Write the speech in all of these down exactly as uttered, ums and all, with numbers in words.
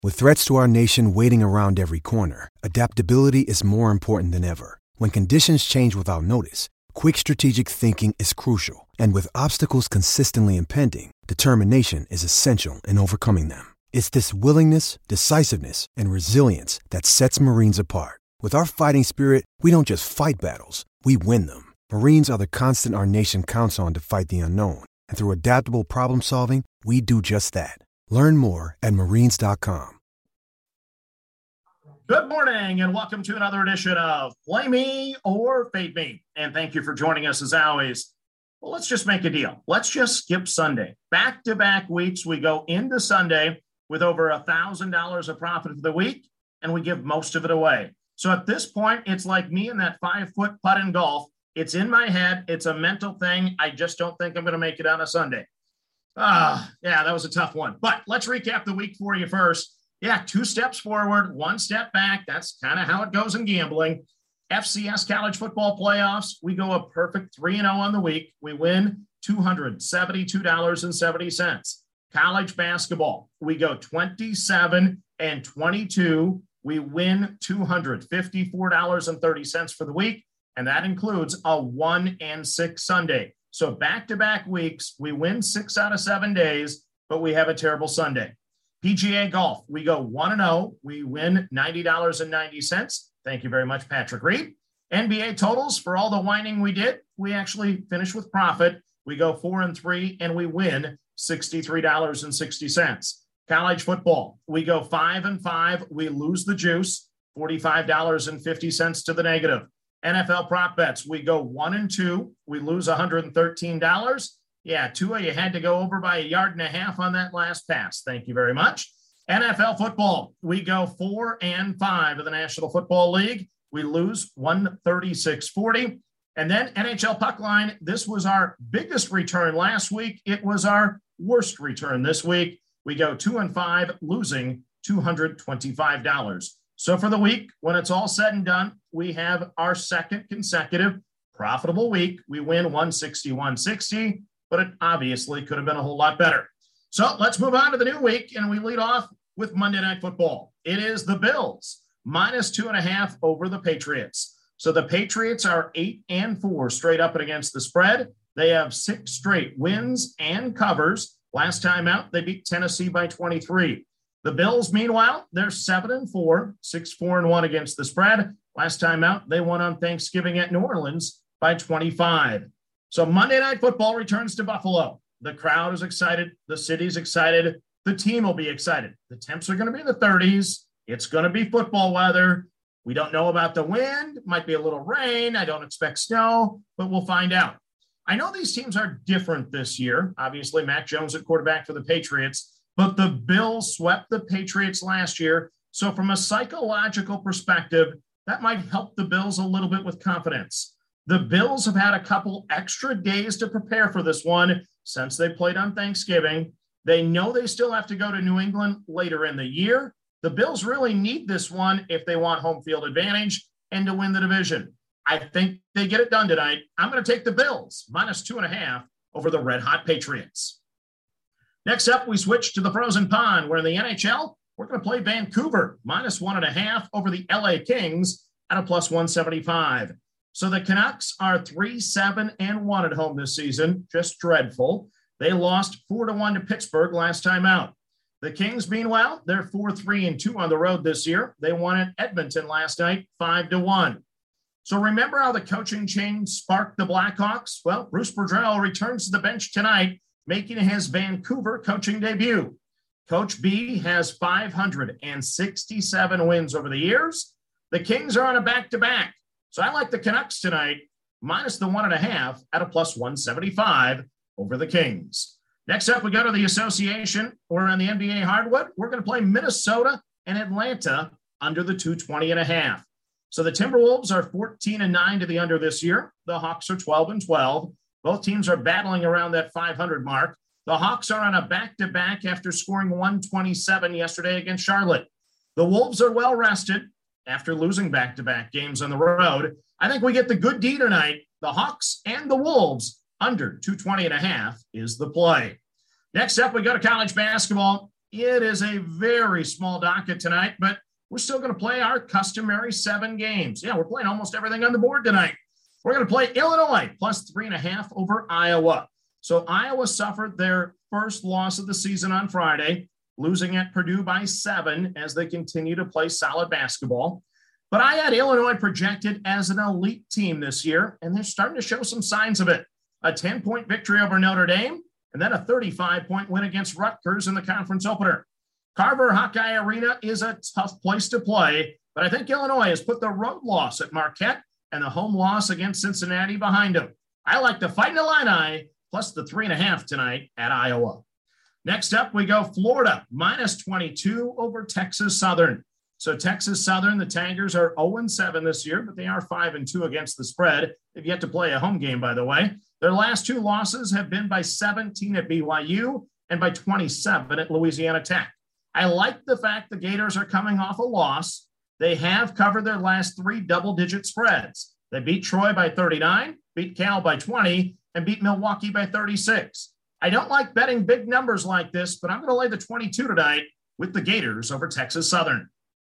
With threats to our nation waiting around every corner, adaptability is more important than ever. When conditions change without notice, quick strategic thinking is crucial. And with obstacles consistently impending, determination is essential in overcoming them. It's this willingness, decisiveness, and resilience that sets Marines apart. With our fighting spirit, we don't just fight battles, we win them. Marines are the constant our nation counts on to fight the unknown. And through adaptable problem solving, we do just that. Learn more at marines dot com. Good morning and welcome to another edition of Play Me or Fade Me. And thank you for joining us as always. Well, let's just make a deal. Let's just skip Sunday. Back-to-back weeks, we go into Sunday with over one thousand dollars of profit for the week, and we give most of it away. So at this point, it's like me and that five-foot putt in golf. It's in my head. It's a mental thing. I just don't think I'm going to make it on a Sunday. Ah, yeah, that was a tough one. But let's recap the week for you first. Yeah, two steps forward, one step back. That's kind of how it goes in gambling. F C S college football playoffs, we go a perfect three and oh on the week. We win two hundred seventy-two dollars and seventy cents. College basketball, we go twenty-seven and twenty-two. We win two hundred fifty-four dollars and thirty cents for the week, and that includes a one and six Sunday. So back-to-back weeks, we win six out of seven days, but we have a terrible Sunday. P G A Golf, we go one and oh. We win ninety dollars and ninety cents. Thank you very much, Patrick Reed. N B A totals, for all the whining we did, we actually finish with profit. We go four and three, and we win sixty-three dollars and sixty cents. College football, we go five and five. We lose the juice, forty-five dollars and fifty cents to the negative. N F L prop bets, we go one and two. We lose one hundred thirteen dollars. Yeah, Tua, you had to go over by a yard and a half on that last pass. Thank you very much. N F L football, we go four and five of the National Football League. We lose one thirty-six forty. And then N H L puck line, this was our biggest return last week. It was our worst return this week. We go two and five, losing two hundred twenty-five dollars. So for the week, when it's all said and done, we have our second consecutive profitable week. We win one sixty-one sixty. But it obviously could have been a whole lot better. So let's move on to the new week, and we lead off with Monday Night Football. It is the Bills, minus two and a half over the Patriots. So the Patriots are eight and four straight up and against the spread. They have six straight wins and covers. Last time out, they beat Tennessee by twenty-three. The Bills, meanwhile, they're seven and four, six, four and one against the spread. Last time out, they won on Thanksgiving at New Orleans by twenty-five. So Monday Night Football returns to Buffalo. The crowd is excited. The city's excited. The team will be excited. The temps are going to be in the thirties. It's going to be football weather. We don't know about the wind. Might be a little rain. I don't expect snow, but we'll find out. I know these teams are different this year. Obviously, Mac Jones at quarterback for the Patriots, but the Bills swept the Patriots last year. So from a psychological perspective, that might help the Bills a little bit with confidence. The Bills have had a couple extra days to prepare for this one since they played on Thanksgiving. They know they still have to go to New England later in the year. The Bills really need this one if they want home field advantage and to win the division. I think they get it done tonight. I'm going to take the Bills, minus two and a half, over the red-hot Patriots. Next up, we switch to the frozen pond, where in the N H L, we're going to play Vancouver, minus one and a half over the L A Kings at a plus one seventy-five. So the Canucks are three, seven, and one at home this season. Just dreadful. They lost four to one to Pittsburgh last time out. The Kings, meanwhile, they're four, three, and two on the road this year. They won at Edmonton last night, five to one. So remember how the coaching change sparked the Blackhawks? Well, Bruce Boudreau returns to the bench tonight, making his Vancouver coaching debut. Coach B has five hundred sixty-seven wins over the years. The Kings are on a back-to-back. So I like the Canucks tonight, minus the one and a half at a plus one seventy-five over the Kings. Next up, we go to the association. We're on the N B A hardwood. We're going to play Minnesota and Atlanta under the two twenty and a half. So the Timberwolves are fourteen and nine to the under this year. The Hawks are twelve and twelve. Both teams are battling around that five hundred mark. The Hawks are on a back-to-back after scoring one twenty-seven yesterday against Charlotte. The Wolves are well rested after losing back-to-back games on the road. I think we get the good D tonight. The Hawks and the Wolves under two twenty and a half is the play. Next up, we go to college basketball. It is a very small docket tonight, but we're still going to play our customary seven games. Yeah, we're playing almost everything on the board tonight. We're going to play Illinois plus three and a half over Iowa. So Iowa suffered their first loss of the season on Friday, losing at Purdue by seven as they continue to play solid basketball. But I had Illinois projected as an elite team this year, and they're starting to show some signs of it. A ten-point victory over Notre Dame, and then a thirty-five point win against Rutgers in the conference opener. Carver Hawkeye Arena is a tough place to play, but I think Illinois has put the road loss at Marquette and the home loss against Cincinnati behind them. I like the Fighting Illini plus the three and a half tonight at Iowa. Next up, we go Florida, minus twenty-two over Texas Southern. So Texas Southern, the Tigers are oh and seven this year, but they are five and two against the spread. They've yet to play a home game, by the way. Their last two losses have been by seventeen at B Y U and by twenty-seven at Louisiana Tech. I like the fact the Gators are coming off a loss. They have covered their last three double-digit spreads. They beat Troy by thirty-nine, beat Cal by twenty, and beat Milwaukee by thirty-six. I don't like betting big numbers like this, but I'm going to lay the twenty-two tonight with the Gators over Texas Southern.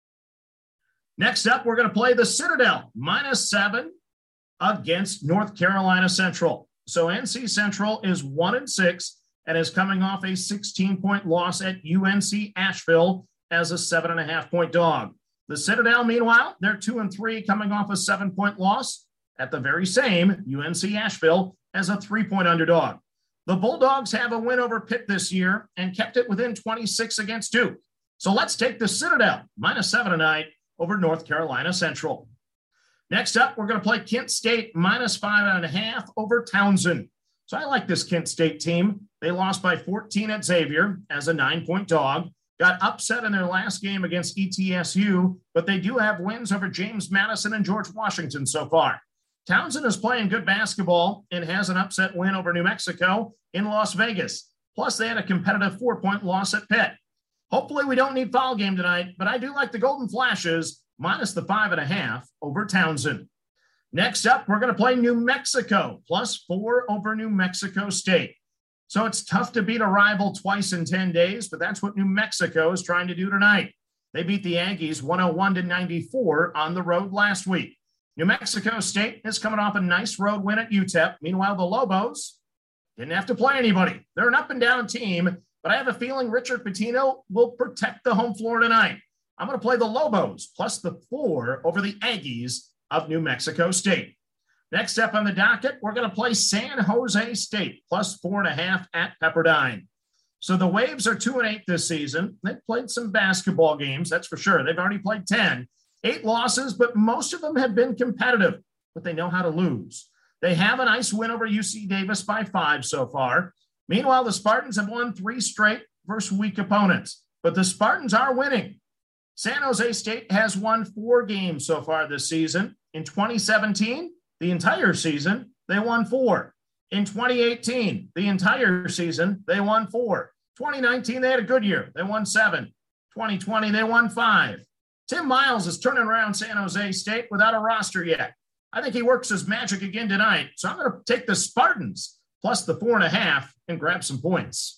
Next up, we're going to play the Citadel, minus seven against North Carolina Central. So N C Central is one and six and is coming off a sixteen-point loss at U N C Asheville as a seven and a half point dog. The Citadel, meanwhile, they're two and three, coming off a seven-point loss at the very same U N C Asheville as a three-point underdog. The Bulldogs have a win over Pitt this year and kept it within twenty-six against Duke. So let's take the Citadel, minus seven tonight, over North Carolina Central. Next up, we're going to play Kent State minus five and a half over Townsend. So I like this Kent State team. They lost by fourteen at Xavier as a nine-point dog, got upset in their last game against E T S U, but they do have wins over James Madison and George Washington so far. Townsend is playing good basketball and has an upset win over New Mexico in Las Vegas. Plus, they had a competitive four-point loss at Pitt. Hopefully, we don't need foul game tonight, but I do like the Golden Flashes minus the five and a half over Townsend. Next up, we're going to play New Mexico, plus four over New Mexico State. So it's tough to beat a rival twice in ten days, but that's what New Mexico is trying to do tonight. They beat the Aggies one oh one to ninety-four on the road last week. New Mexico State is coming off a nice road win at U T E P. Meanwhile, the Lobos didn't have to play anybody. They're an up-and-down team, but I have a feeling Richard Pitino will protect the home floor tonight. I'm going to play the Lobos plus the four over the Aggies of New Mexico State. Next up on the docket, we're going to play San Jose State plus four and a half at Pepperdine. So the Waves are two and eight this season. They've played some basketball games, that's for sure. They've already played ten, eight losses, but most of them have been competitive, but they know how to lose. They have a nice win over U C Davis by five so far. Meanwhile, the Spartans have won three straight versus weak opponents, but the Spartans are winning. San Jose State has won four games so far this season. In twenty seventeen, the entire season, they won four. In twenty eighteen, the entire season, they won four. twenty nineteen, they had a good year. They won seven. twenty twenty, they won five. Tim Miles is turning around San Jose State without a roster yet. I think he works his magic again tonight. So I'm going to take the Spartans plus the four and a half and grab some points.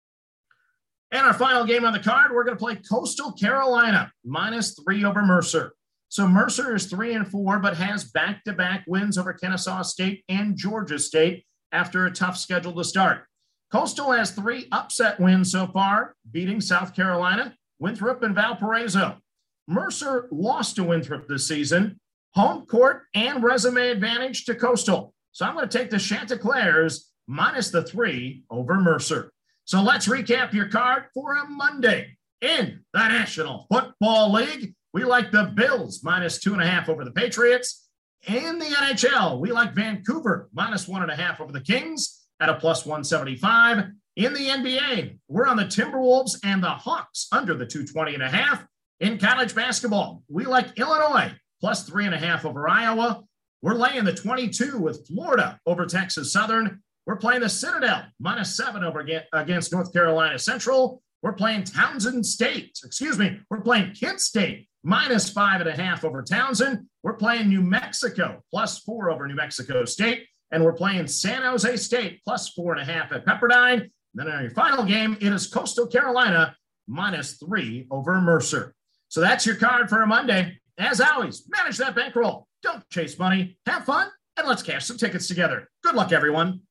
And our final game on the card, we're going to play Coastal Carolina minus three over Mercer. So Mercer is three and four, but has back-to-back wins over Kennesaw State and Georgia State after a tough schedule to start. Coastal has three upset wins so far, beating South Carolina, Winthrop, and Valparaiso. Mercer lost to Winthrop this season. Home court and resume advantage to Coastal. So I'm going to take the Chanticleers minus the three over Mercer. So let's recap your card for a Monday. In the National Football League, we like the Bills minus two and a half over the Patriots. In the N H L, we like Vancouver minus one and a half over the Kings at a plus one seventy-five. In the N B A, we're on the Timberwolves and the Hawks under the two twenty and a half. In college basketball, we like Illinois plus three and a half over Iowa. We're laying the twenty-two with Florida over Texas Southern. We're playing the Citadel minus seven over against North Carolina Central. We're playing Townsend State. Excuse me. We're playing Kent State minus five and a half over Townsend. We're playing New Mexico plus four over New Mexico State. And we're playing San Jose State plus four and a half at Pepperdine. And then in our final game, it is Coastal Carolina minus three over Mercer. So that's your card for a Monday. As always, manage that bankroll. Don't chase money. Have fun, and let's cash some tickets together. Good luck, everyone.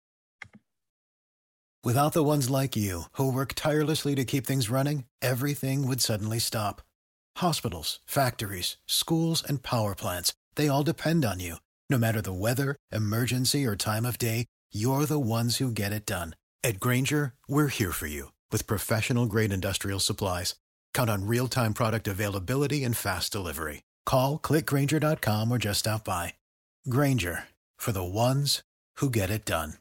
Without the ones like you, who work tirelessly to keep things running, everything would suddenly stop. Hospitals, factories, schools, and power plants, they all depend on you. No matter the weather, emergency, or time of day, you're the ones who get it done. At Grainger, we're here for you with professional-grade industrial supplies. Count on real-time product availability and fast delivery. Call, click Grainger dot com, or just stop by. Grainger, for the ones who get it done.